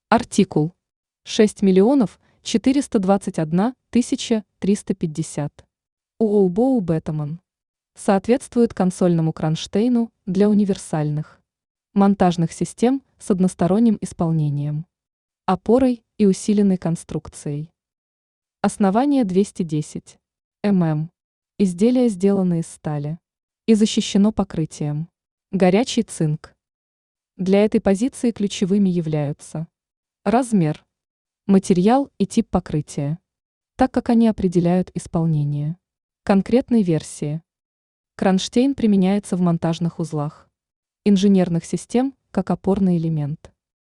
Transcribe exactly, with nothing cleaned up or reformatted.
Артикул шесть миллионов четыреста двадцать одна тысяча триста пятьдесят. ООО Бетаман. Соответствует консольному кронштейну для универсальных монтажных систем с односторонним исполнением, опорой и усиленной конструкцией. Основание двести десять миллиметров. Изделие сделано из стали и защищено покрытием. Горячий цинк. Для этой позиции ключевыми являются размер, материал и тип покрытия, так как они определяют исполнение конкретной версии. Кронштейн применяется в монтажных узлах инженерных систем как опорный элемент.